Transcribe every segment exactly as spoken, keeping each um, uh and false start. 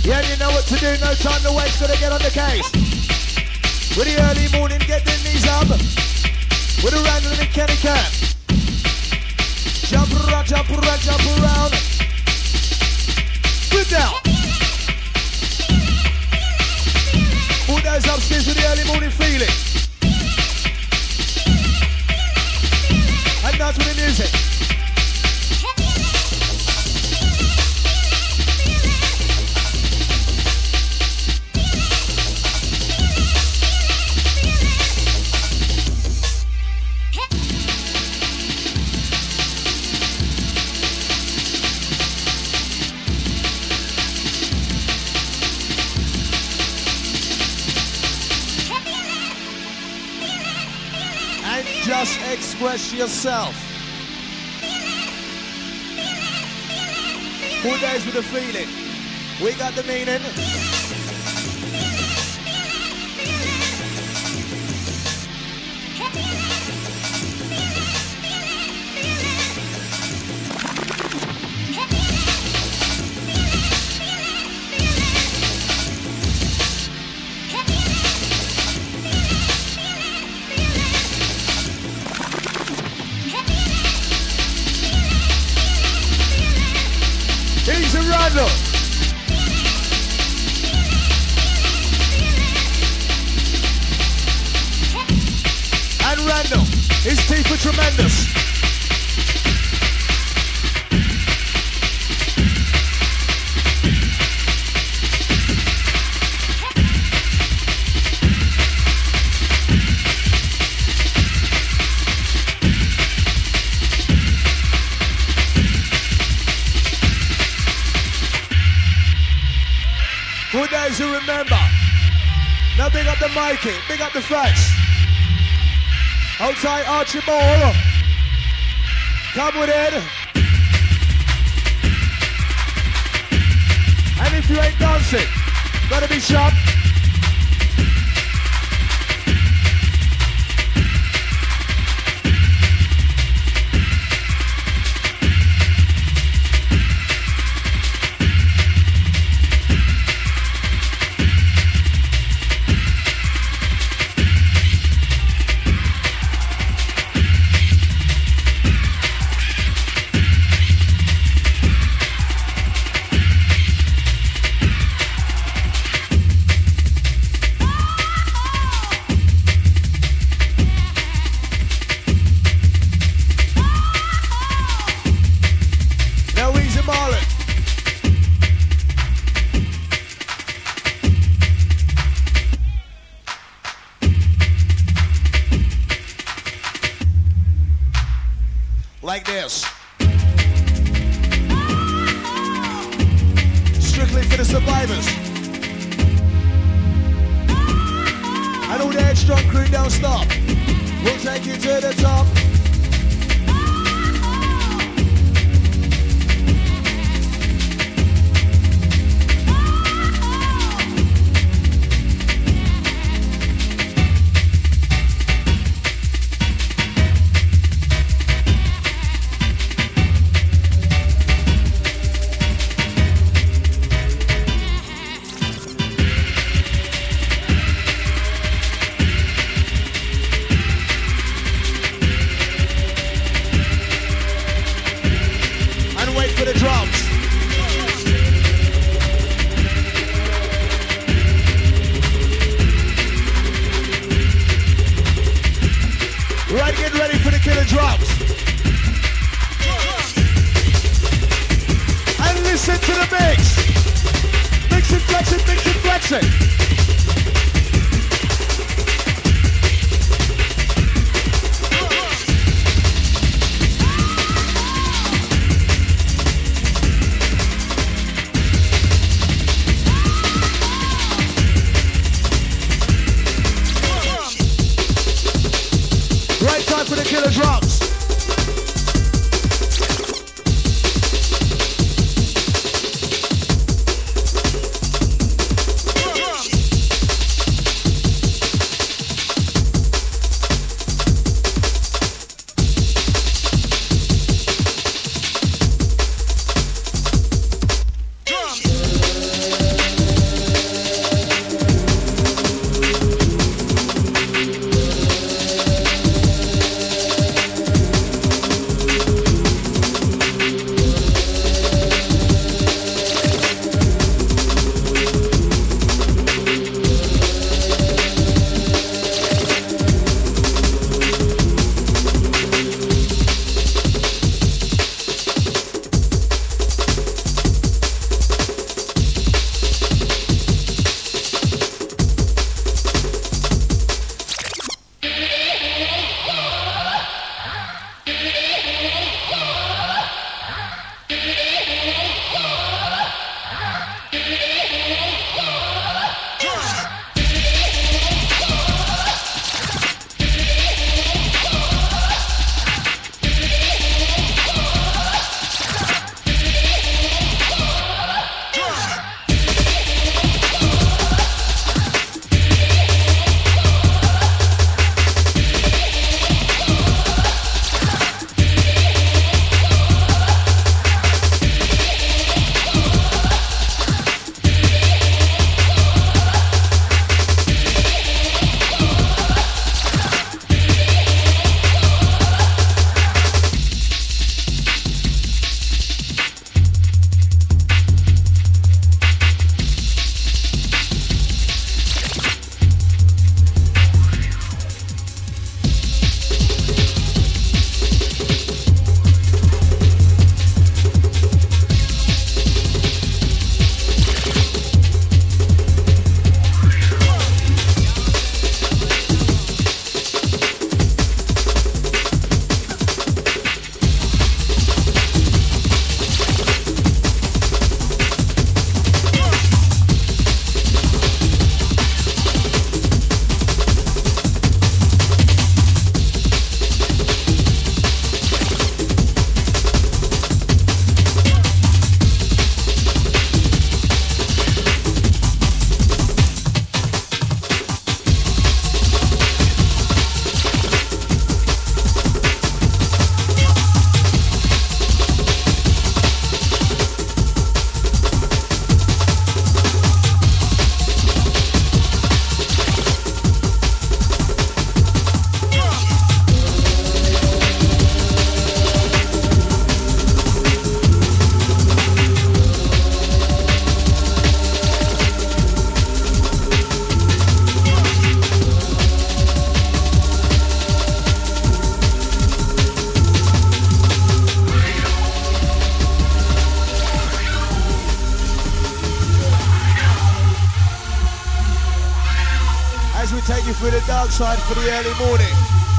Yeah, you know what to do, no time to waste, gotta get on the case. With the early morning, get the knees up. With the Randall and Kenny Cat. Jump around, jump around, jump around. Good now. All those upstairs with the early morning feeling. And that's with the music. Just express yourself. Four days with the feeling. We got the meaning. Randall. And Randall, his teeth were tremendous. Good days to remember. Now big up the Mikey, big up the facts. Hold tight, Archie Ball. Come with it. And if you ain't dancing, gotta be sharp. Like this. Strictly for the survivors. And all the headstrong crew don't stop. We'll take you to the top. take you through the dark side for the early morning.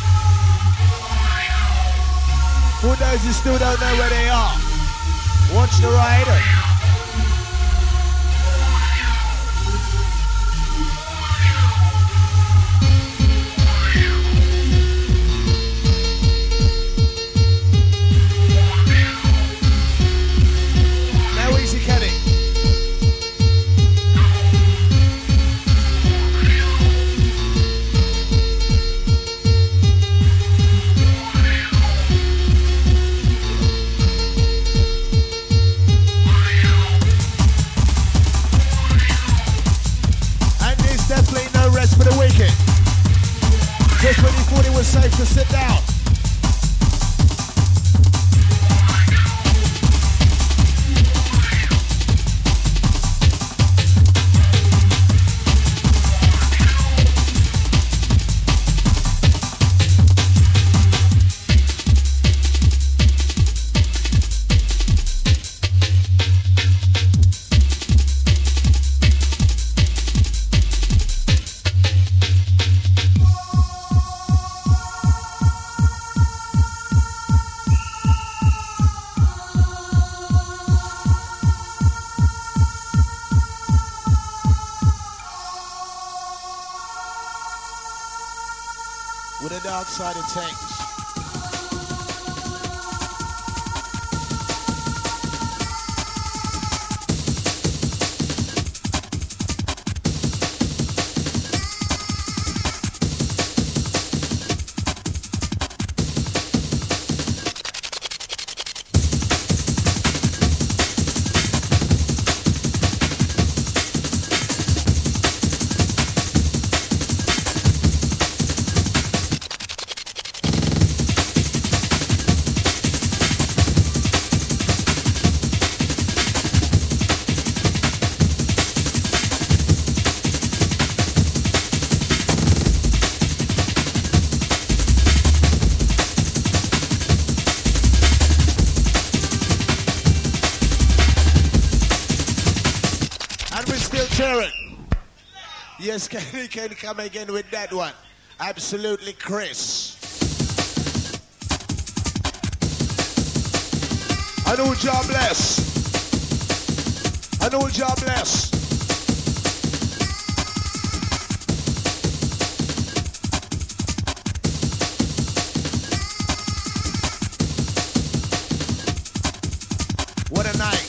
For those who still don't know where they are, watch the ride. Now easy, Kenny. For the weekend. Just when you thought it was safe to sit down. With the dark side of things. Yes, Kenny can come again with that one. Absolutely, Chris. I know job bless. I know job bless. What a night.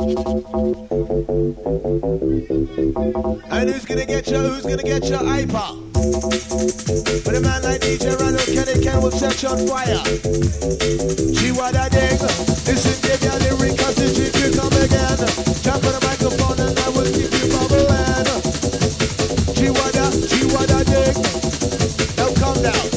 And who's gonna get your, who's gonna get your hyper? But a man like D J Randall Kenny Ken will set you on fire. She what I dig. Listen, give your lyric, cause the drink you come again. Jump on the microphone and I will keep you bubbling. She what I, she what I dig. Now calm down.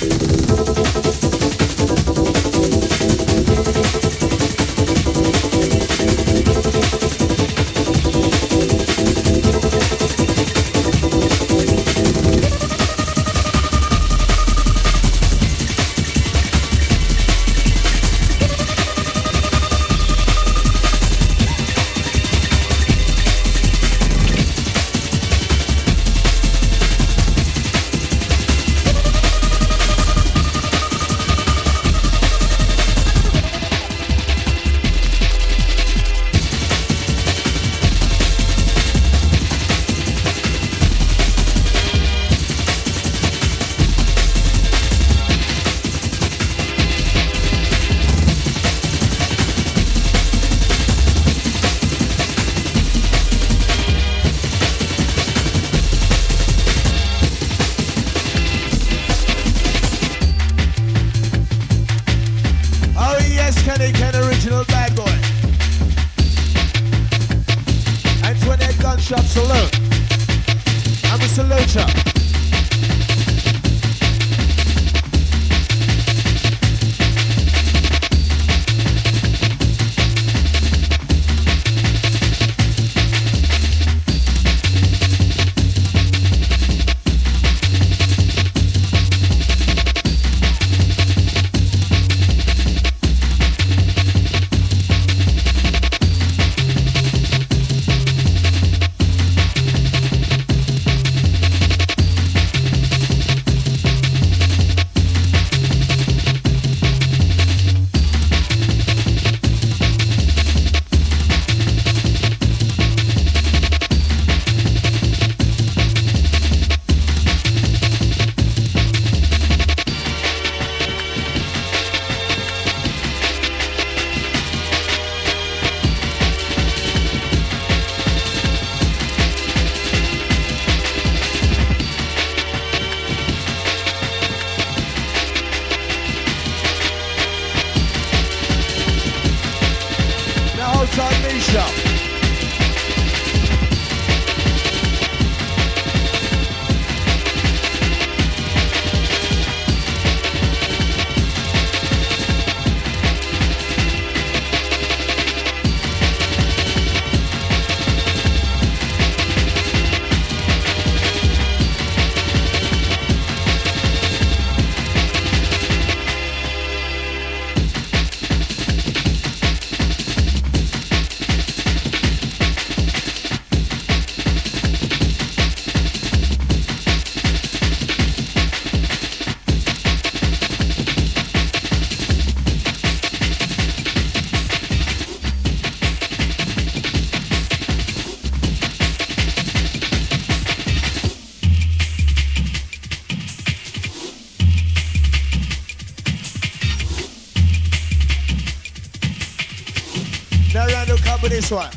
This one.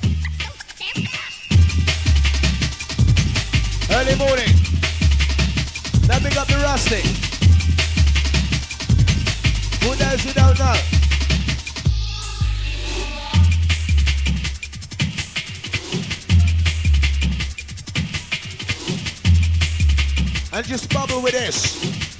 Early morning. Now pick up the Rusty. Who knows who don't know? And just bubble with this.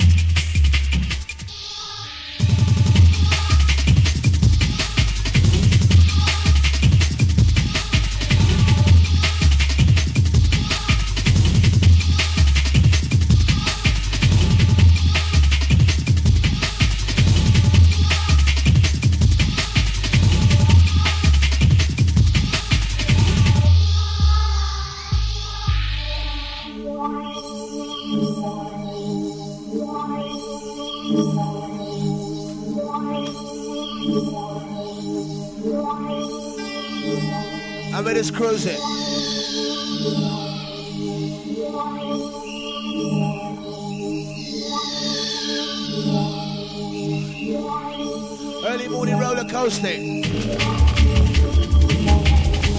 I bet it's cruising. Early morning roller coasting.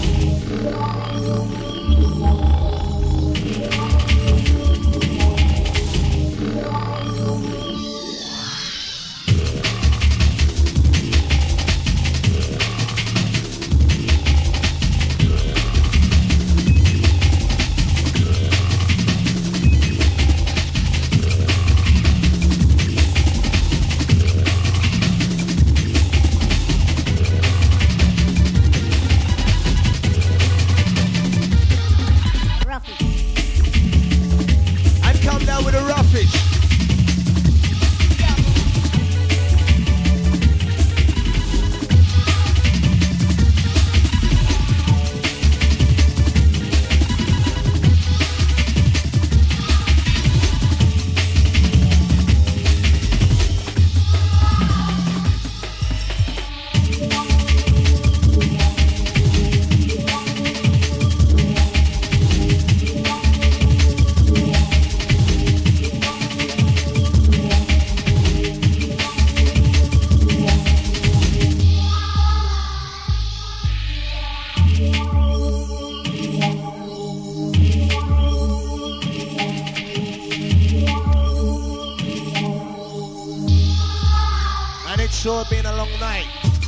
And it's sure been a long night.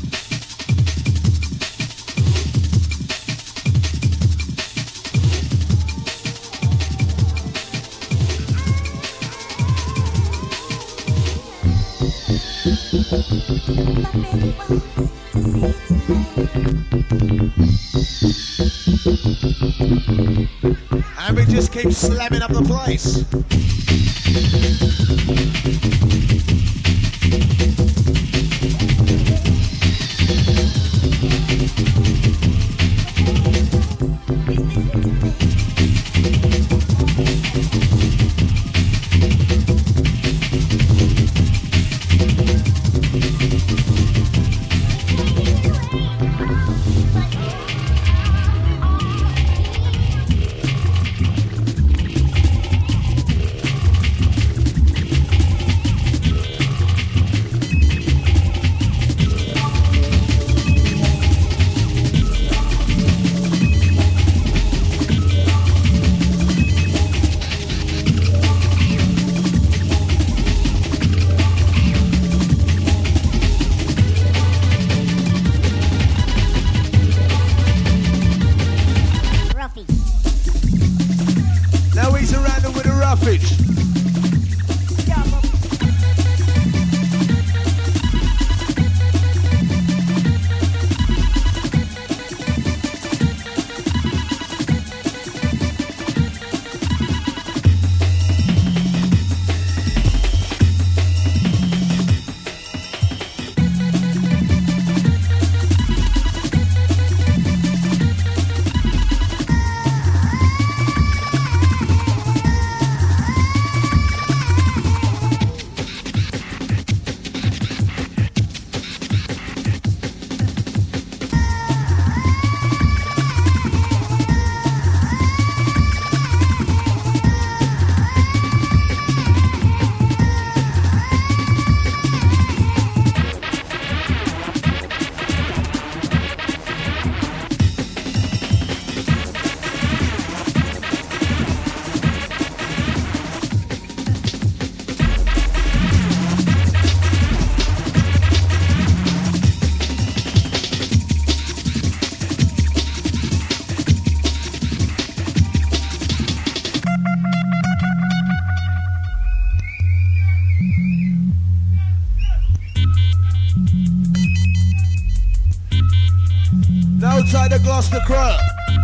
And we just keep slamming up the place. Outside the Gloucester crowd.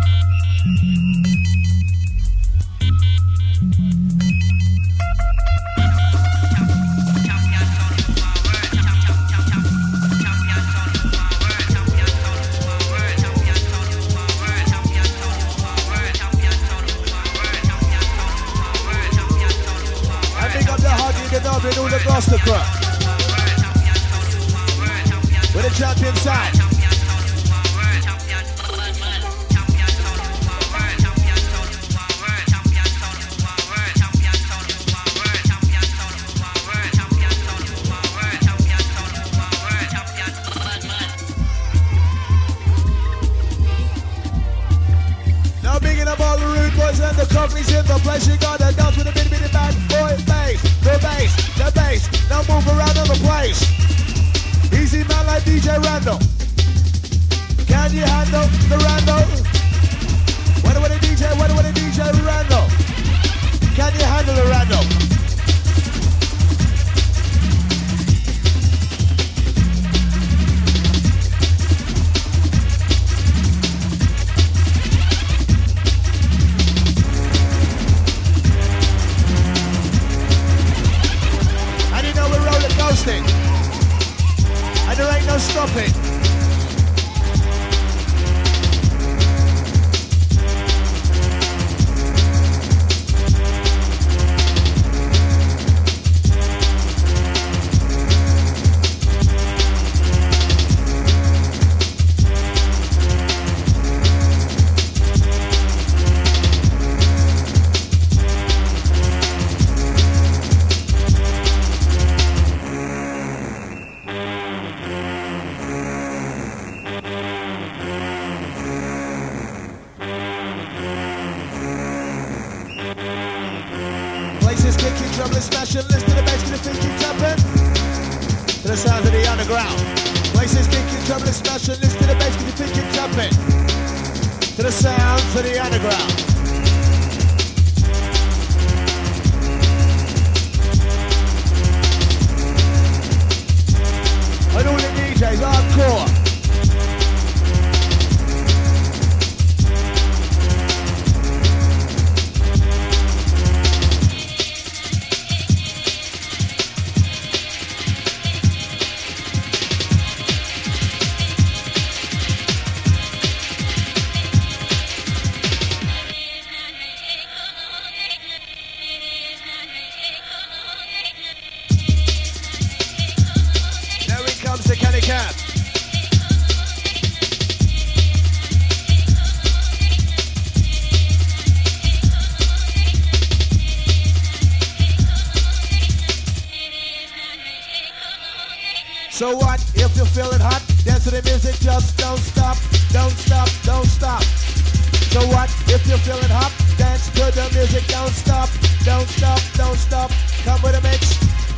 I pick up the Huggy, the Nub, and all the Gloucester crowd. With the champion side. And the company's in the place, you gotta dance with a bitty bitty bad boy bass, the bass, the bass, now move around on the place. Easy man like D J Randall. Can you handle the Randall? What about the D J, what about the D J Randall? Can you handle the Randall? And there ain't no stopping. trouble and smashing. Listen to the bass, cause the feet keep tapping. To the sounds of the underground. Voices kicking, trouble and smashing. Listen to the bass, cause the feet keep tapping. To the sounds of the underground. And all the D Js, hardcore. So what if you're feeling hot? Dance to the music, just don't stop, don't stop, don't stop. So what if you're feeling hot? Dance to the music, don't stop, don't stop, don't stop. Come with a mix.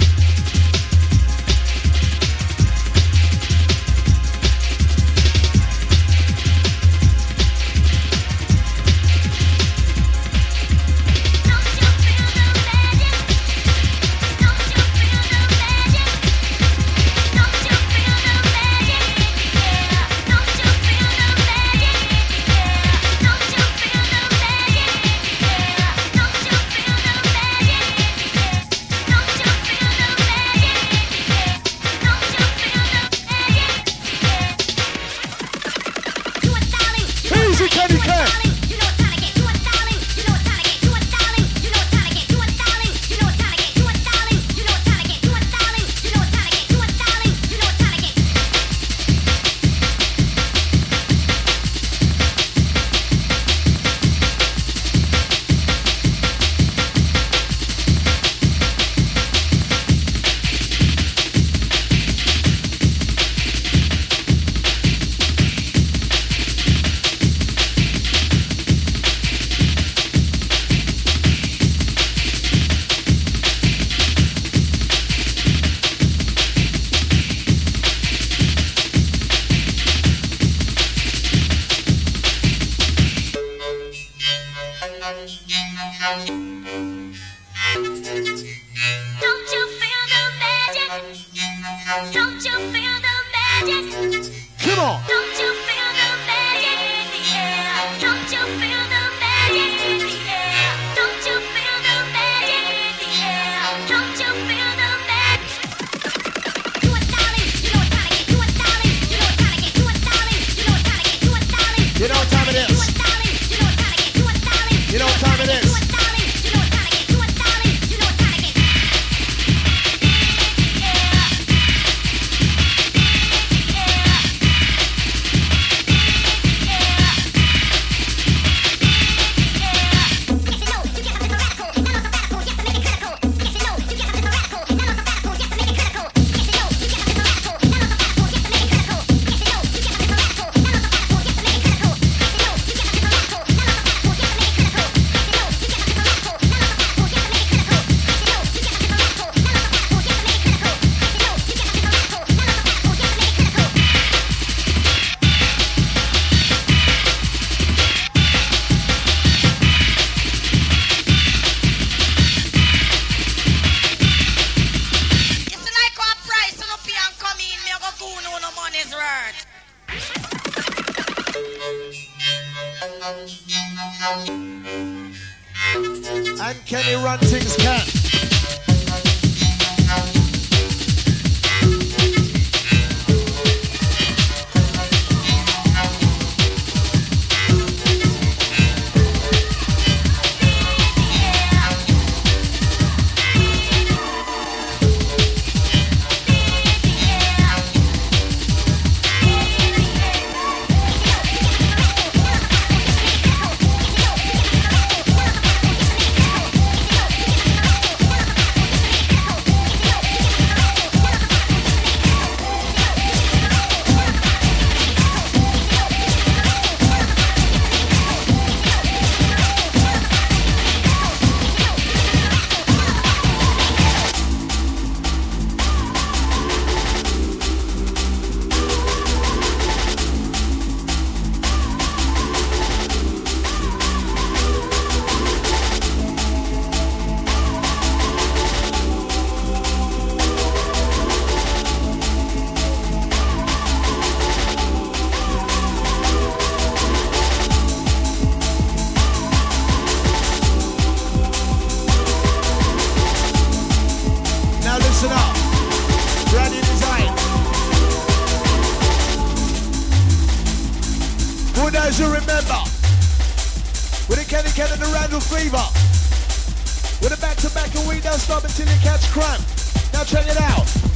And Kenny run things can. remember. With the Kenny Ken and the Randall Fever. With a back to back and we don't stop until you catch cramp. Now check it out.